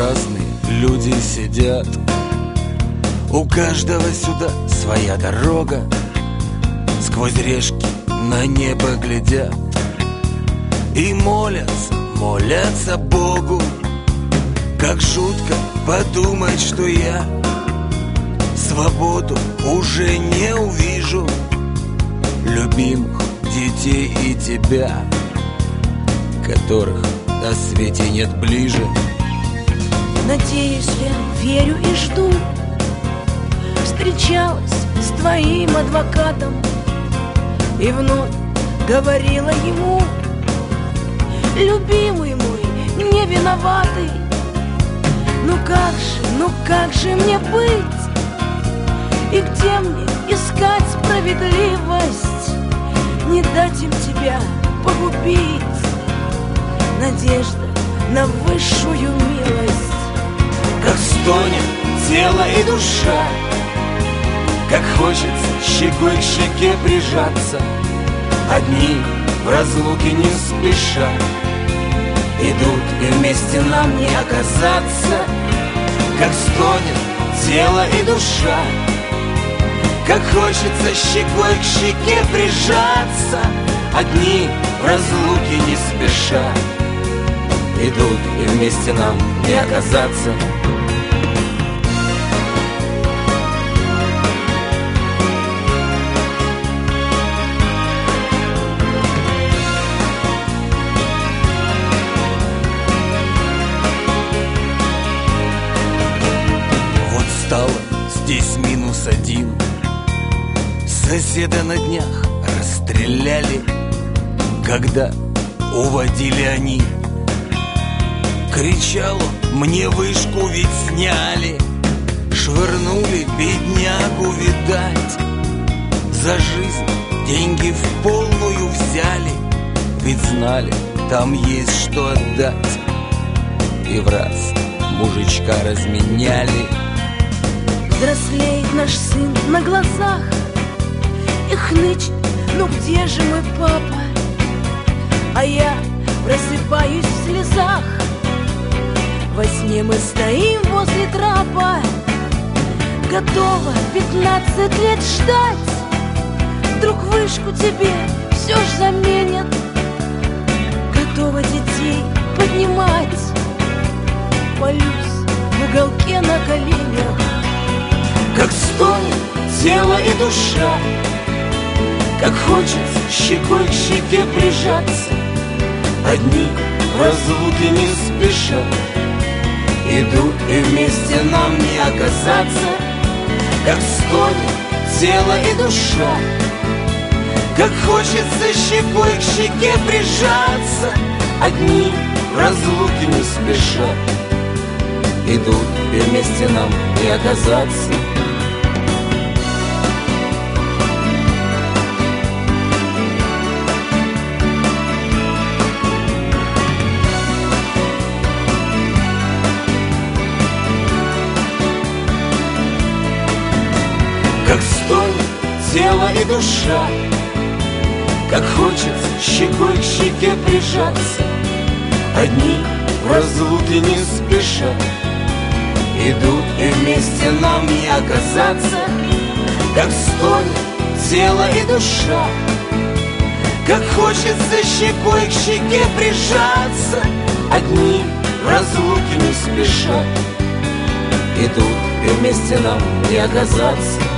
разные люди сидят, у каждого сюда своя дорога, сквозь решки на небо глядят и молятся, молятся Богу. Как жутко подумать, что я свободу уже не увижу, любимых детей и тебя, которых на свете нет ближе. Надеюсь, я верю и жду. Встречалась с твоим адвокатом и вновь говорила ему: любимый мой, не виноватый. Ну как же мне быть? И где мне искать справедливость? Не дать им тебя погубить. Надежда на высшую милость. Как стонет тело и душа, как хочется щекой к щеке прижаться, одни в разлуке не спеша идут, и вместе нам не оказаться. Как стонет тело и душа, как хочется щекой к щеке прижаться, одни в разлуке не спеша идут, и вместе нам не оказаться. Вот стало здесь -1, соседа на днях расстреляли, когда уводили они. Кричал он: мне вышку ведь сняли, швырнули беднягу, видать, за жизнь деньги в полную взяли, ведь знали, там есть что отдать. И в раз мужичка разменяли. Взрослеет наш сын на глазах и хнычет: ну где же мой папа? А я просыпаюсь в слезах. Во сне мы стоим возле трапа, готова 15 лет ждать. Вдруг вышку тебе все ж заменят, готова детей поднимать. Молюсь в уголке на коленях. Как стонет тело и душа, как хочется щекой к щеке прижаться, одни в разлуке не спеша идут, и вместе нам не оказаться. Как стонет тело и душа, как хочется щекой к щеке прижаться, одни в разлуке не спеша идут, и вместе нам не оказаться. Как стонет тело и душа, как хочется щекой к щеке прижаться, одни в разлуке не спеша идут, и вместе нам не оказаться. Как стонет тело и душа, как хочется щекой к щеке прижаться, одни в разлуке не спеша идут, и вместе нам не оказаться.